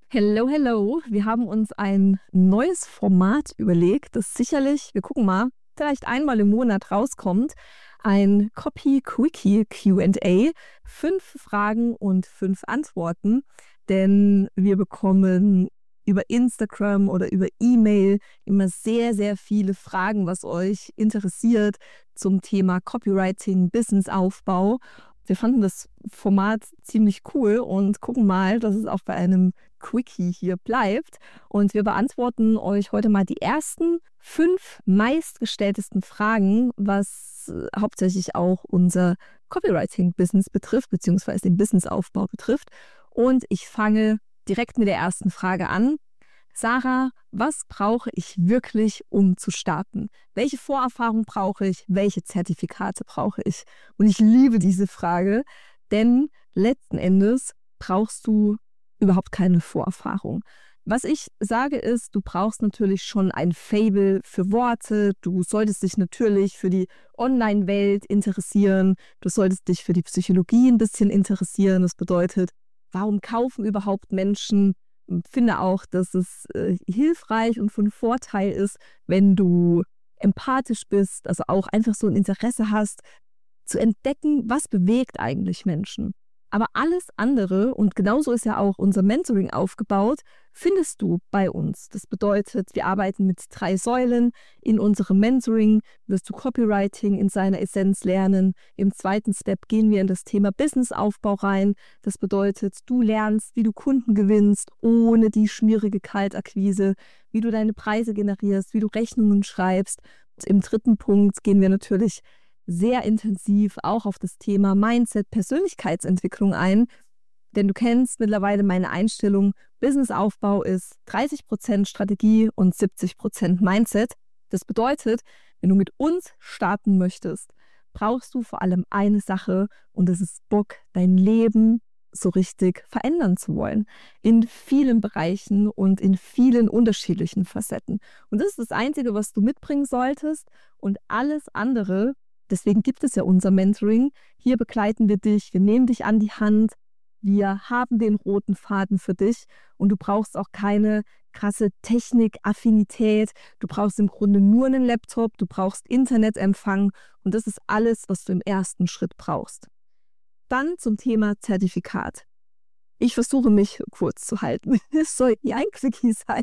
Hello, hello. Wir haben uns ein neues Format überlegt, das sicherlich, wir gucken mal, vielleicht einmal im Monat rauskommt. Ein Copy-Quickie Q&A. 5 Fragen und 5 Antworten. Denn wir bekommen über Instagram oder über E-Mail immer sehr, sehr viele Fragen, was euch interessiert zum Thema Copywriting, Businessaufbau. Wir fanden das Format ziemlich cool und gucken mal, dass es auch bei einem Quickie hier bleibt. Und wir beantworten euch heute mal die ersten 5 meistgestelltesten Fragen, was hauptsächlich auch unser Copywriting-Business betrifft, beziehungsweise den Businessaufbau betrifft. Und ich fange direkt mit der ersten Frage an. Sarah, was brauche ich wirklich, um zu starten? Welche Vorerfahrung brauche ich? Welche Zertifikate brauche ich? Und ich liebe diese Frage, denn letzten Endes brauchst du überhaupt keine Vorerfahrung. Was ich sage ist, du brauchst natürlich schon ein Faible für Worte. Du solltest dich natürlich für die Online-Welt interessieren. Du solltest dich für die Psychologie ein bisschen interessieren. Das bedeutet, warum kaufen überhaupt Menschen? Ich finde auch, dass es hilfreich und von Vorteil ist, wenn du empathisch bist, also auch einfach so ein Interesse hast, zu entdecken, was bewegt eigentlich Menschen. Aber alles andere, und genauso ist ja auch unser Mentoring aufgebaut, findest du bei uns. Das bedeutet, wir arbeiten mit 3 Säulen. In unserem Mentoring wirst du Copywriting in seiner Essenz lernen. Im zweiten Step gehen wir in das Thema Businessaufbau rein. Das bedeutet, du lernst, wie du Kunden gewinnst, ohne die schmierige Kaltakquise, wie du deine Preise generierst, wie du Rechnungen schreibst. Und im dritten Punkt gehen wir natürlich sehr intensiv auch auf das Thema Mindset, Persönlichkeitsentwicklung ein. Denn du kennst mittlerweile meine Einstellung, Businessaufbau ist 30% Strategie und 70% Mindset. Das bedeutet, wenn du mit uns starten möchtest, brauchst du vor allem eine Sache und das ist Bock, dein Leben so richtig verändern zu wollen. In vielen Bereichen und in vielen unterschiedlichen Facetten. Und das ist das Einzige, was du mitbringen solltest und alles andere. Deswegen gibt es ja unser Mentoring. Hier begleiten wir dich, wir nehmen dich an die Hand, wir haben den roten Faden für dich und du brauchst auch keine krasse Technikaffinität. Du brauchst im Grunde nur einen Laptop, du brauchst Internetempfang und das ist alles, was du im ersten Schritt brauchst. Dann zum Thema Zertifikat. Ich versuche mich kurz zu halten. Es soll ja ein Quickie sein.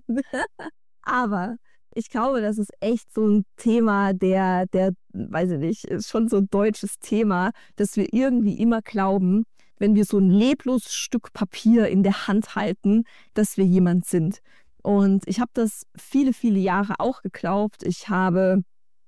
Aber ich glaube, das ist echt so ein Thema, der, weiß ich nicht, ist schon so ein deutsches Thema, dass wir irgendwie immer glauben, wenn wir so ein lebloses Stück Papier in der Hand halten, dass wir jemand sind. Und ich habe das viele, viele Jahre auch geglaubt. Ich habe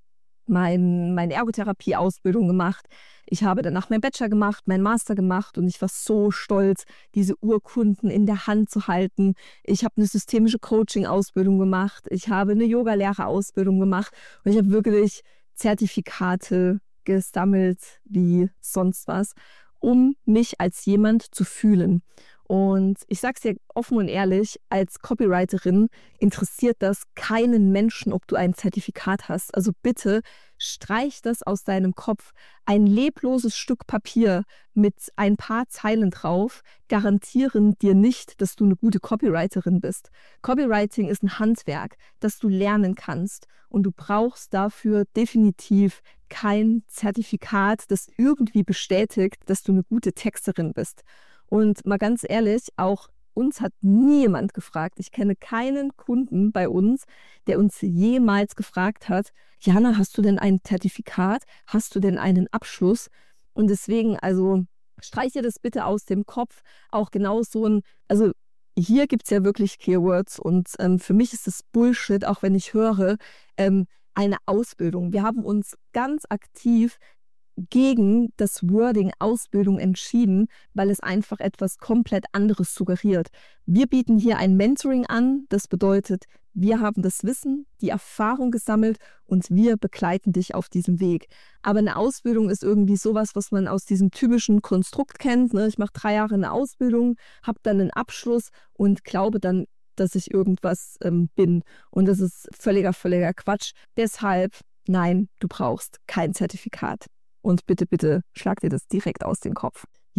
meine Ergotherapie-Ausbildung gemacht. Ich habe danach meinen Bachelor gemacht, meinen Master gemacht und ich war so stolz, diese Urkunden in der Hand zu halten. Ich habe eine systemische Coaching-Ausbildung gemacht. Ich habe eine Yoga-Lehrerausbildung gemacht und ich habe wirklich Zertifikate gesammelt wie sonst was, um mich als jemand zu fühlen. Und ich sage es dir offen und ehrlich, als Copywriterin interessiert das keinen Menschen, ob du ein Zertifikat hast. Also bitte streich das aus deinem Kopf. Ein lebloses Stück Papier mit ein paar Zeilen drauf garantieren dir nicht, dass du eine gute Copywriterin bist. Copywriting ist ein Handwerk, das du lernen kannst. Und du brauchst dafür definitiv kein Zertifikat, das irgendwie bestätigt, dass du eine gute Texterin bist. Und mal ganz ehrlich, auch uns hat niemand gefragt. Ich kenne keinen Kunden bei uns, der uns jemals gefragt hat, Jana, hast du denn ein Zertifikat? Hast du denn einen Abschluss? Und deswegen, also streich dir das bitte aus dem Kopf. Auch genau so ein, also hier gibt es ja wirklich Keywords und für mich ist das Bullshit, auch wenn ich höre, eine Ausbildung. Wir haben uns ganz aktiv gegen das Wording Ausbildung entschieden, weil es einfach etwas komplett anderes suggeriert. Wir bieten hier ein Mentoring an. Das bedeutet, wir haben das Wissen, die Erfahrung gesammelt und wir begleiten dich auf diesem Weg. Aber eine Ausbildung ist irgendwie sowas, was man aus diesem typischen Konstrukt kennt. Ne? Ich mache 3 Jahre eine Ausbildung, habe dann einen Abschluss und glaube dann, dass ich irgendwas bin. Und das ist völliger Quatsch. Deshalb, nein, du brauchst kein Zertifikat. Und bitte, bitte, schlag dir das direkt aus dem Kopf. Yes.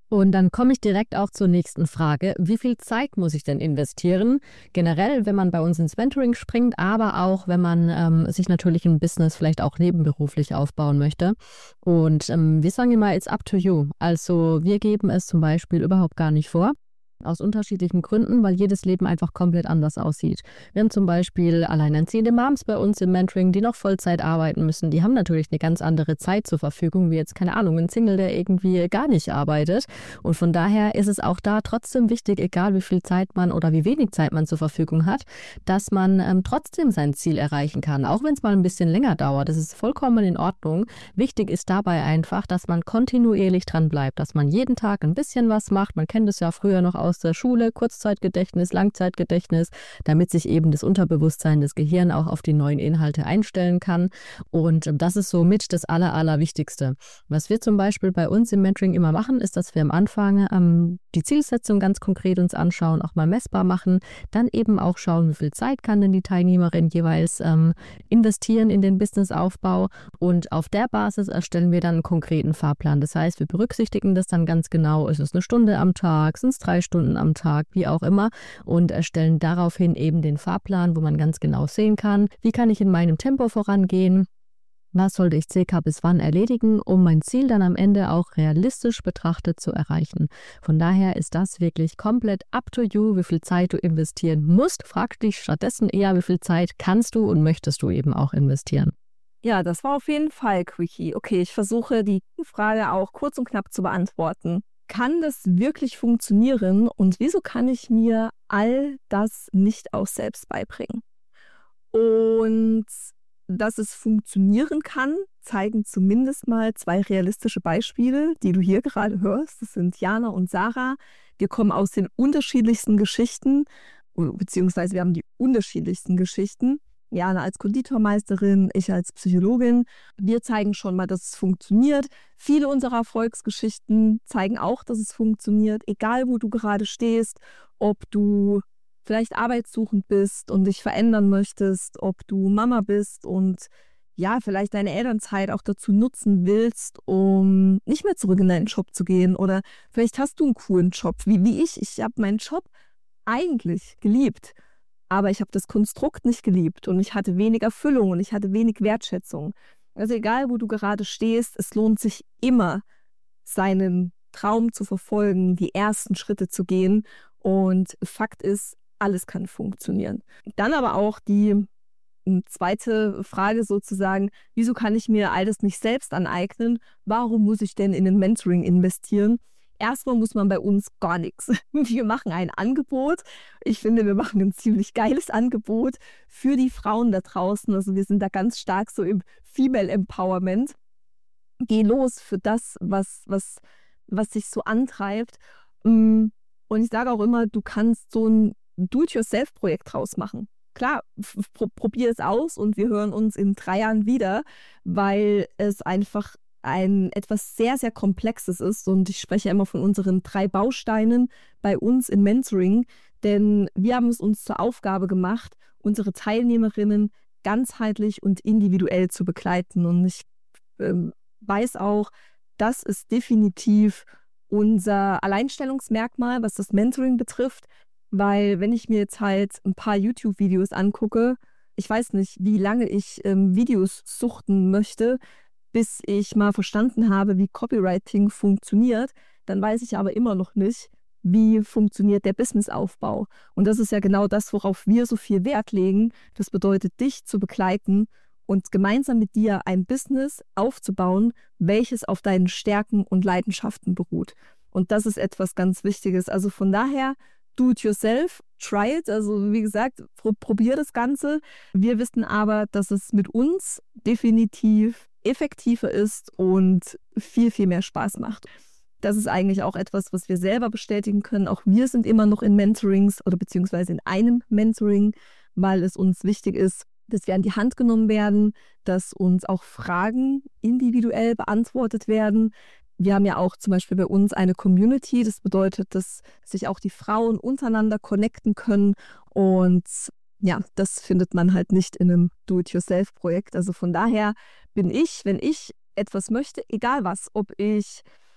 Und dann komme ich direkt auch zur nächsten Frage. Wie viel Zeit muss ich denn investieren? Generell, wenn man bei uns ins Mentoring springt, aber auch, wenn man sich natürlich ein Business vielleicht auch nebenberuflich aufbauen möchte. Und wir sagen immer, it's up to you. Also wir geben es zum Beispiel überhaupt gar nicht vor. Aus unterschiedlichen Gründen, weil jedes Leben einfach komplett anders aussieht. Wir haben zum Beispiel alleinerziehende Moms bei uns im Mentoring, die noch Vollzeit arbeiten müssen. Die haben natürlich eine ganz andere Zeit zur Verfügung, wie jetzt, keine Ahnung, ein Single, der irgendwie gar nicht arbeitet. Und von daher ist es auch da trotzdem wichtig, egal wie viel Zeit man oder wie wenig Zeit man zur Verfügung hat, dass man trotzdem sein Ziel erreichen kann, auch wenn es mal ein bisschen länger dauert. Das ist vollkommen in Ordnung. Wichtig ist dabei einfach, dass man kontinuierlich dran bleibt, dass man jeden Tag ein bisschen was macht. Man kennt es ja früher noch aus der Schule, Kurzzeitgedächtnis, Langzeitgedächtnis, damit sich eben das Unterbewusstsein, das Gehirn auch auf die neuen Inhalte einstellen kann. Und das ist somit das Allerwichtigste. Was wir zum Beispiel bei uns im Mentoring immer machen, ist, dass wir am Anfang die Zielsetzung ganz konkret uns anschauen, auch mal messbar machen, dann eben auch schauen, wie viel Zeit kann denn die Teilnehmerin jeweils investieren in den Businessaufbau, und auf der Basis erstellen wir dann einen konkreten Fahrplan. Das heißt, wir berücksichtigen das dann ganz genau, ist es eine Stunde am Tag, sind es 3 Stunden am Tag, wie auch immer, und erstellen daraufhin eben den Fahrplan, wo man ganz genau sehen kann, wie kann ich in meinem Tempo vorangehen, was sollte ich circa bis wann erledigen, um mein Ziel dann am Ende auch realistisch betrachtet zu erreichen. Von daher ist das wirklich komplett up to you, wie viel Zeit du investieren musst. Frag dich stattdessen eher, wie viel Zeit kannst du und möchtest du eben auch investieren. Ja, das war auf jeden Fall Quickie. Okay, ich versuche die Frage auch kurz und knapp zu beantworten. Kann das wirklich funktionieren und wieso kann ich mir all das nicht auch selbst beibringen? Und dass es funktionieren kann, zeigen zumindest mal 2 realistische Beispiele, die du hier gerade hörst. Das sind Jana und Sarah. Wir kommen aus den unterschiedlichsten Geschichten, beziehungsweise wir haben die unterschiedlichsten Geschichten. Jana als Konditormeisterin, ich als Psychologin. Wir zeigen schon mal, dass es funktioniert. Viele unserer Erfolgsgeschichten zeigen auch, dass es funktioniert. Egal, wo du gerade stehst, ob du vielleicht arbeitssuchend bist und dich verändern möchtest, ob du Mama bist und ja, vielleicht deine Elternzeit auch dazu nutzen willst, um nicht mehr zurück in deinen Job zu gehen. Oder vielleicht hast du einen coolen Job, wie ich. Ich habe meinen Job eigentlich geliebt. Aber ich habe das Konstrukt nicht geliebt und ich hatte wenig Erfüllung und ich hatte wenig Wertschätzung. Also egal, wo du gerade stehst, es lohnt sich immer, seinen Traum zu verfolgen, die ersten Schritte zu gehen. Und Fakt ist, alles kann funktionieren. Dann aber auch die zweite Frage sozusagen, wieso kann ich mir all das nicht selbst aneignen? Warum muss ich denn in ein Mentoring investieren? Erstmal muss man bei uns gar nichts. Wir machen ein Angebot. Ich finde, wir machen ein ziemlich geiles Angebot für die Frauen da draußen. Also wir sind da ganz stark so im Female Empowerment. Geh los für das, was dich so antreibt. Und ich sage auch immer, du kannst so ein Do-it-yourself-Projekt draus machen. Klar, probier es aus und wir hören uns in 3 Jahren wieder, weil es einfach etwas sehr, sehr Komplexes ist. Und ich spreche immer von unseren 3 Bausteinen bei uns im Mentoring, denn wir haben es uns zur Aufgabe gemacht, unsere Teilnehmerinnen ganzheitlich und individuell zu begleiten. Und ich weiß auch, das ist definitiv unser Alleinstellungsmerkmal, was das Mentoring betrifft, weil wenn ich mir jetzt halt ein paar YouTube-Videos angucke, ich weiß nicht, wie lange ich Videos suchten möchte, bis ich mal verstanden habe, wie Copywriting funktioniert, dann weiß ich aber immer noch nicht, wie funktioniert der Businessaufbau. Und das ist ja genau das, worauf wir so viel Wert legen. Das bedeutet, dich zu begleiten und gemeinsam mit dir ein Business aufzubauen, welches auf deinen Stärken und Leidenschaften beruht. Und das ist etwas ganz Wichtiges. Also von daher, do it yourself, try it. Also wie gesagt, probier das Ganze. Wir wissen aber, dass es mit uns definitiv effektiver ist und viel, viel mehr Spaß macht. Das ist eigentlich auch etwas, was wir selber bestätigen können. Auch wir sind immer noch in Mentorings oder beziehungsweise in einem Mentoring, weil es uns wichtig ist, dass wir an die Hand genommen werden, dass uns auch Fragen individuell beantwortet werden. Wir haben ja auch zum Beispiel bei uns eine Community. Das bedeutet, dass sich auch die Frauen untereinander connecten können. Und ja, das findet man halt nicht in einem Do-it-yourself-Projekt. Also von daher bin ich, wenn ich etwas möchte, egal was, ob ich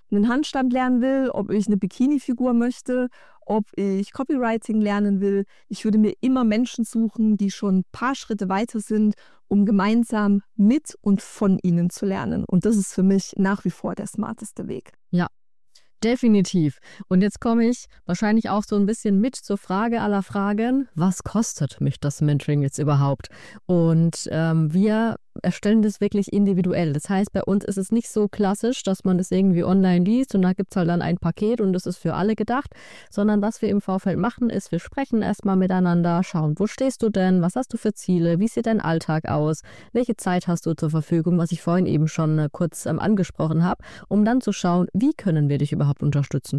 einen Handstand lernen will, ob ich eine Bikini-Figur möchte, ob ich Copywriting lernen will. Ich würde mir immer Menschen suchen, die schon ein paar Schritte weiter sind, um gemeinsam mit und von ihnen zu lernen. Und das ist für mich nach wie vor der smarteste Weg. Ja, definitiv. Und jetzt komme ich wahrscheinlich auch so ein bisschen mit zur Frage aller Fragen. Was kostet mich das Mentoring jetzt überhaupt? Und wir erstellen das wirklich individuell. Das heißt, bei uns ist es nicht so klassisch, dass man das irgendwie online liest und da gibt es halt dann ein Paket und das ist für alle gedacht, sondern was wir im Vorfeld machen, ist, wir sprechen erstmal miteinander, schauen, wo stehst du denn, was hast du für Ziele, wie sieht dein Alltag aus, welche Zeit hast du zur Verfügung, was ich vorhin eben schon kurz angesprochen habe, um dann zu schauen, wie können wir dich überhaupt unterstützen,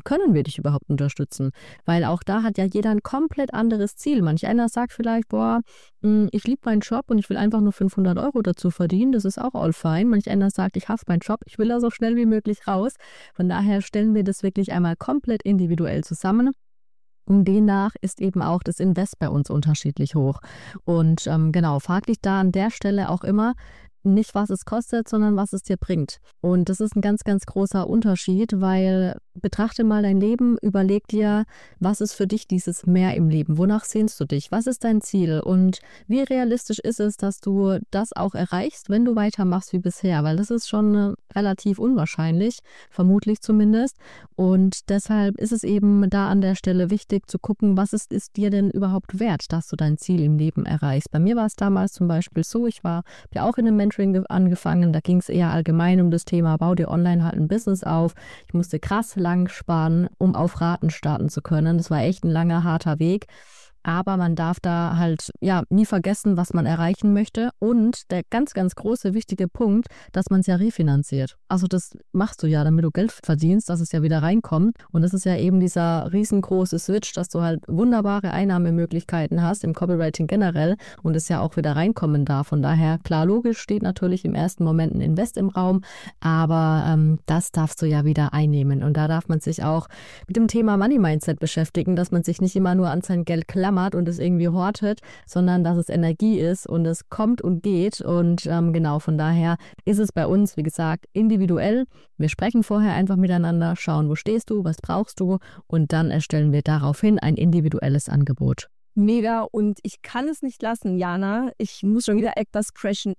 weil auch da hat ja jeder ein komplett anderes Ziel. Manch einer sagt vielleicht, boah, ich liebe meinen Job und ich will einfach nur 500 Euro dazu verdienen, das ist auch all fine. Manch einer sagt, ich hasse meinen Job, ich will da so schnell wie möglich raus. Von daher stellen wir das wirklich einmal komplett individuell zusammen. Und demnach ist eben auch das Invest bei uns unterschiedlich hoch. Und genau, frag dich da an der Stelle auch immer, nicht was es kostet, sondern was es dir bringt. Und das ist ein ganz, ganz großer Unterschied, weil betrachte mal dein Leben, überleg dir, was ist für dich dieses Mehr im Leben? Wonach sehnst du dich? Was ist dein Ziel? Und wie realistisch ist es, dass du das auch erreichst, wenn du weitermachst wie bisher? Weil das ist schon relativ unwahrscheinlich, vermutlich zumindest. Und deshalb ist es eben da an der Stelle wichtig zu gucken, was ist dir denn überhaupt wert, dass du dein Ziel im Leben erreichst. Bei mir war es damals zum Beispiel so, ich war ja auch in einem Mentoring angefangen, da ging es eher allgemein um das Thema, bau dir online halt ein Business auf. Ich musste krass lang sparen, um auf Raten starten zu können. Das war echt ein langer, harter Weg. Aber man darf da halt nie vergessen, was man erreichen möchte. Und der ganz, ganz große, wichtige Punkt, dass man es ja refinanziert. Also das machst du ja, damit du Geld verdienst, dass es ja wieder reinkommt. Und das ist ja eben dieser riesengroße Switch, dass du halt wunderbare Einnahmemöglichkeiten hast, im Copywriting generell, und es ja auch wieder reinkommen darf. Von daher, klar, logisch, steht natürlich im ersten Moment ein Invest im Raum, aber das darfst du ja wieder einnehmen. Und da darf man sich auch mit dem Thema Money Mindset beschäftigen, dass man sich nicht immer nur an sein Geld klammert und es irgendwie hortet, sondern dass es Energie ist und es kommt und geht. Und genau, von daher ist es bei uns, wie gesagt, individuell. Wir sprechen vorher einfach miteinander, schauen, wo stehst du, was brauchst du, und dann erstellen wir daraufhin ein individuelles Angebot. Mega, und ich kann es nicht lassen, Jana. Ich muss schon wieder etwas crashen.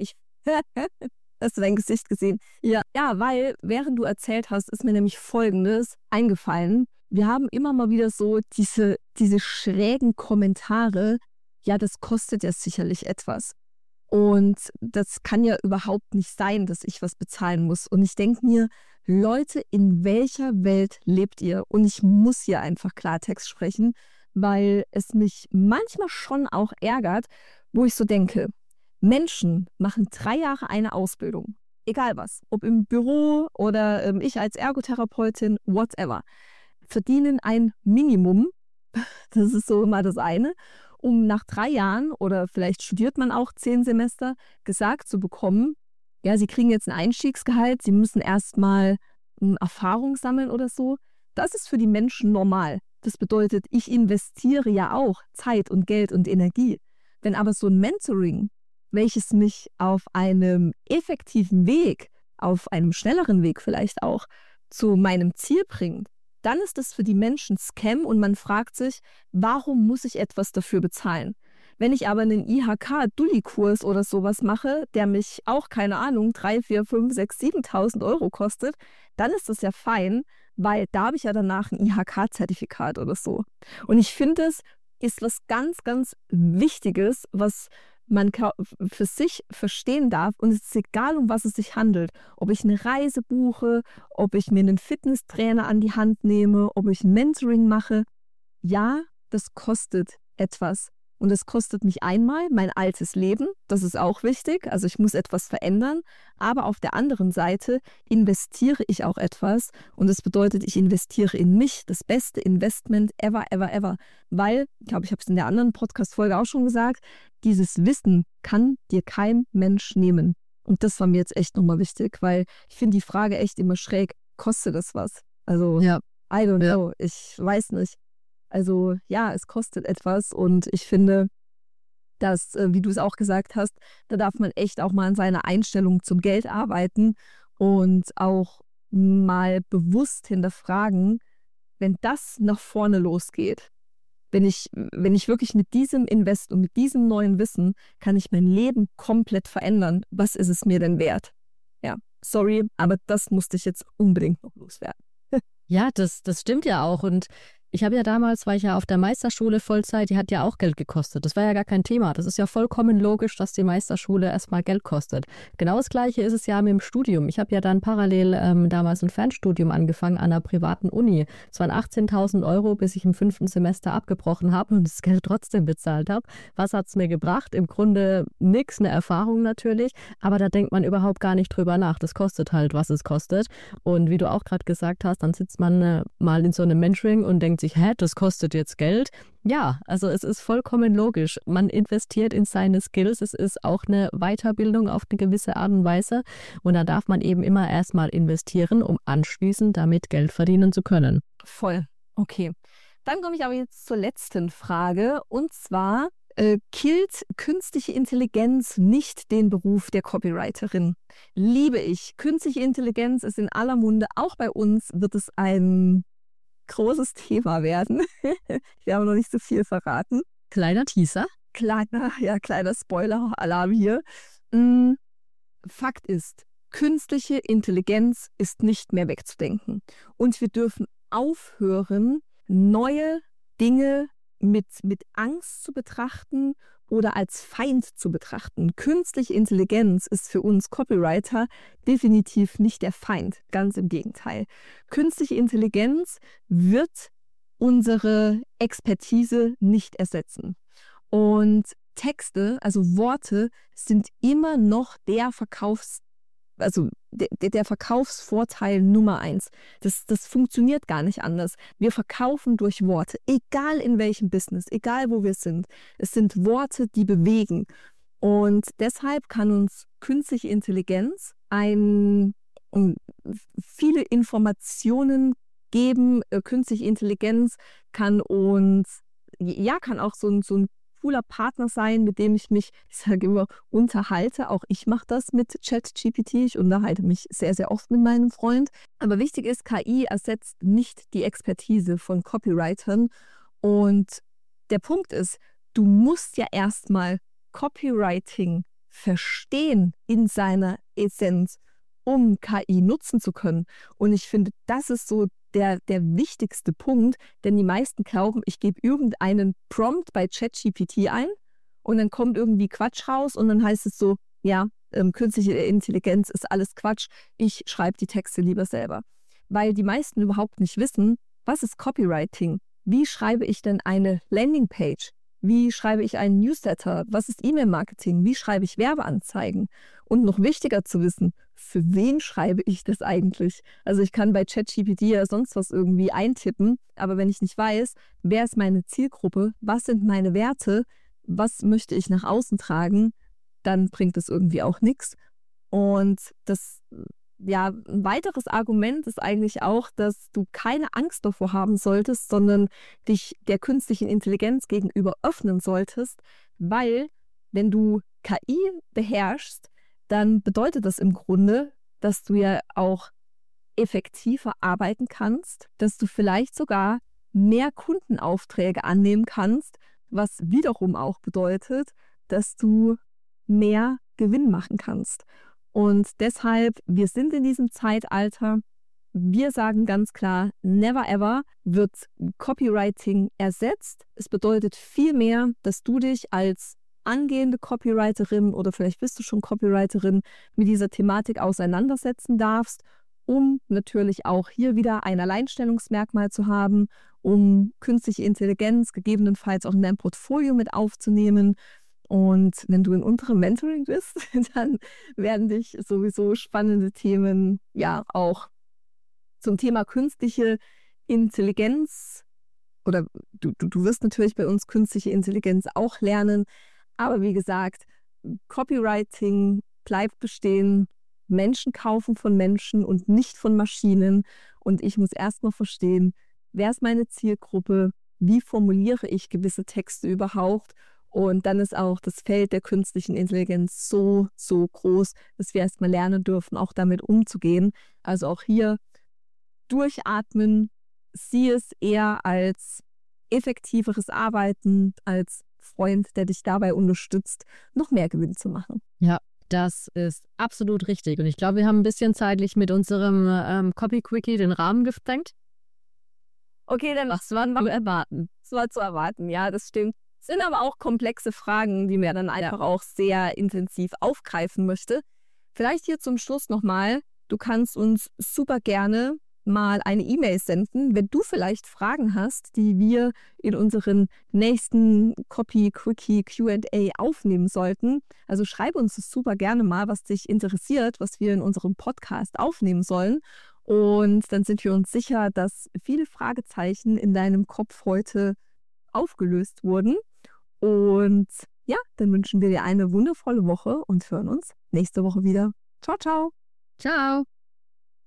Hast du dein Gesicht gesehen? Ja, weil während du erzählt hast, ist mir nämlich Folgendes eingefallen. Wir haben immer mal wieder so diese schrägen Kommentare, ja, das kostet ja sicherlich etwas. Und das kann ja überhaupt nicht sein, dass ich was bezahlen muss. Und ich denke mir, Leute, in welcher Welt lebt ihr? Und ich muss hier einfach Klartext sprechen, weil es mich manchmal schon auch ärgert, wo ich so denke, Menschen machen 3 Jahre eine Ausbildung, egal was, ob im Büro oder ich als Ergotherapeutin, whatever, verdienen ein Minimum, das ist so immer das eine, um nach 3 Jahren oder vielleicht studiert man auch 10 Semester, gesagt zu bekommen, ja, sie kriegen jetzt ein Einstiegsgehalt, sie müssen erstmal Erfahrung sammeln oder so. Das ist für die Menschen normal. Das bedeutet, ich investiere ja auch Zeit und Geld und Energie. Wenn aber so ein Mentoring, welches mich auf einem effektiven Weg, auf einem schnelleren Weg vielleicht auch, zu meinem Ziel bringt, dann ist das für die Menschen Scam und man fragt sich, warum muss ich etwas dafür bezahlen? Wenn ich aber einen IHK-Dulli-Kurs oder sowas mache, der mich auch, keine Ahnung, 3, 4, 5, 6, 7.000 Euro kostet, dann ist das ja fein, weil da habe ich ja danach ein IHK-Zertifikat oder so. Und ich finde, es ist was ganz, ganz Wichtiges, was man für sich verstehen darf, und es ist egal, um was es sich handelt. Ob ich eine Reise buche, ob ich mir einen Fitnesstrainer an die Hand nehme, ob ich ein Mentoring mache. Ja, das kostet etwas. Und es kostet mich einmal mein altes Leben, das ist auch wichtig, also ich muss etwas verändern, aber auf der anderen Seite investiere ich auch etwas, und das bedeutet, ich investiere in mich, das beste Investment ever, ever, ever, weil, ich glaube, ich habe es in der anderen Podcast-Folge auch schon gesagt, dieses Wissen kann dir kein Mensch nehmen. Und das war mir jetzt echt nochmal wichtig, weil ich finde die Frage echt immer schräg, kostet das was? Also, Ja. I don't know, ich weiß nicht. Also ja, es kostet etwas, und ich finde, dass, wie du es auch gesagt hast, da darf man echt auch mal an seiner Einstellung zum Geld arbeiten und auch mal bewusst hinterfragen, wenn das nach vorne losgeht, wenn ich wirklich mit diesem Invest und mit diesem neuen Wissen kann ich mein Leben komplett verändern, was ist es mir denn wert? Ja, sorry, aber das musste ich jetzt unbedingt noch loswerden. Ja, das stimmt ja auch. Und ich habe ja damals, war ich ja auf der Meisterschule Vollzeit, die hat ja auch Geld gekostet. Das war ja gar kein Thema. Das ist ja vollkommen logisch, dass die Meisterschule erstmal Geld kostet. Genau das Gleiche ist es ja mit dem Studium. Ich habe ja dann parallel damals ein Fernstudium angefangen an einer privaten Uni. Es waren 18.000 Euro, bis ich im 5. Semester abgebrochen habe und das Geld trotzdem bezahlt habe. Was hat es mir gebracht? Im Grunde nichts, eine Erfahrung natürlich. Aber da denkt man überhaupt gar nicht drüber nach. Das kostet halt, was es kostet. Und wie du auch gerade gesagt hast, dann sitzt man mal in so einem Mentoring und denkt sich, das kostet jetzt Geld. Ja, also es ist vollkommen logisch. Man investiert in seine Skills. Es ist auch eine Weiterbildung auf eine gewisse Art und Weise. Und da darf man eben immer erstmal investieren, um anschließend damit Geld verdienen zu können. Voll. Okay. Dann komme ich aber jetzt zur letzten Frage. Und zwar, killt künstliche Intelligenz nicht den Beruf der Copywriterin? Liebe ich. Künstliche Intelligenz ist in aller Munde. Auch bei uns wird es ein großes Thema werden. Wir haben noch nicht so viel verraten. Kleiner Teaser. Kleiner Spoiler-Alarm hier. Fakt ist, künstliche Intelligenz ist nicht mehr wegzudenken. Und wir dürfen aufhören, neue Dinge mit Angst zu betrachten oder als Feind zu betrachten. Künstliche Intelligenz ist für uns Copywriter definitiv nicht der Feind, ganz im Gegenteil. Künstliche Intelligenz wird unsere Expertise nicht ersetzen. Und Texte, also Worte, sind immer noch der Verkaufsvorteil Nummer 1. Das funktioniert gar nicht anders. Wir verkaufen durch Worte, egal in welchem Business, egal wo wir sind. Es sind Worte, die bewegen. Und deshalb kann uns künstliche Intelligenz viele Informationen geben. Künstliche Intelligenz kann auch so ein cooler Partner sein, mit dem ich mich, ich sage immer, unterhalte. Auch ich mache das mit ChatGPT. Ich unterhalte mich sehr, sehr oft mit meinem Freund. Aber wichtig ist, KI ersetzt nicht die Expertise von Copywritern. Und der Punkt ist, du musst ja erstmal Copywriting verstehen in seiner Essenz, um KI nutzen zu können. Und ich finde, das ist so der wichtigste Punkt, denn die meisten glauben, ich gebe irgendeinen Prompt bei ChatGPT ein und dann kommt irgendwie Quatsch raus und dann heißt es so, ja, künstliche Intelligenz ist alles Quatsch, ich schreibe die Texte lieber selber. Weil die meisten überhaupt nicht wissen, was ist Copywriting? Wie schreibe ich denn eine Landingpage? Wie schreibe ich einen Newsletter? Was ist E-Mail-Marketing? Wie schreibe ich Werbeanzeigen? Und noch wichtiger zu wissen, für wen schreibe ich das eigentlich? Also ich kann bei ChatGPT ja sonst was irgendwie eintippen, aber wenn ich nicht weiß, wer ist meine Zielgruppe, was sind meine Werte, was möchte ich nach außen tragen, dann bringt es irgendwie auch nichts. Und ein weiteres Argument ist eigentlich auch, dass du keine Angst davor haben solltest, sondern dich der künstlichen Intelligenz gegenüber öffnen solltest, weil wenn du KI beherrschst, dann bedeutet das im Grunde, dass du ja auch effektiver arbeiten kannst, dass du vielleicht sogar mehr Kundenaufträge annehmen kannst, was wiederum auch bedeutet, dass du mehr Gewinn machen kannst. Und deshalb, wir sind in diesem Zeitalter, wir sagen ganz klar, never ever wird Copywriting ersetzt. Es bedeutet vielmehr, dass du dich als angehende Copywriterin oder vielleicht bist du schon Copywriterin mit dieser Thematik auseinandersetzen darfst, um natürlich auch hier wieder ein Alleinstellungsmerkmal zu haben, um künstliche Intelligenz gegebenenfalls auch in dein Portfolio mit aufzunehmen. Und wenn du in unserem Mentoring bist, dann werden dich sowieso spannende Themen ja auch zum Thema künstliche Intelligenz oder du wirst natürlich bei uns künstliche Intelligenz auch lernen. Aber wie gesagt, Copywriting bleibt bestehen. Menschen kaufen von Menschen und nicht von Maschinen. Und ich muss erstmal verstehen, wer ist meine Zielgruppe? Wie formuliere ich gewisse Texte überhaupt? Und dann ist auch das Feld der künstlichen Intelligenz so, so groß, dass wir erstmal lernen dürfen, auch damit umzugehen. Also auch hier durchatmen, sieh es eher als effektiveres Arbeiten, als Freund, der dich dabei unterstützt, noch mehr Gewinn zu machen. Ja, das ist absolut richtig. Und ich glaube, wir haben ein bisschen zeitlich mit unserem Copy-Quickie den Rahmen gesprengt. Okay, dann was war zu erwarten? Das war zu erwarten, ja, das stimmt. Es sind aber auch komplexe Fragen, die mir dann einfach auch sehr intensiv aufgreifen möchte. Vielleicht hier zum Schluss nochmal, du kannst uns super gerne mal eine E-Mail senden, wenn du vielleicht Fragen hast, die wir in unseren nächsten Copy-Quickie Q&A aufnehmen sollten. Also schreib uns das super gerne mal, was dich interessiert, was wir in unserem Podcast aufnehmen sollen. Und dann sind wir uns sicher, dass viele Fragezeichen in deinem Kopf heute aufgelöst wurden. Und ja, dann wünschen wir dir eine wundervolle Woche und hören uns nächste Woche wieder. Ciao, ciao. Ciao.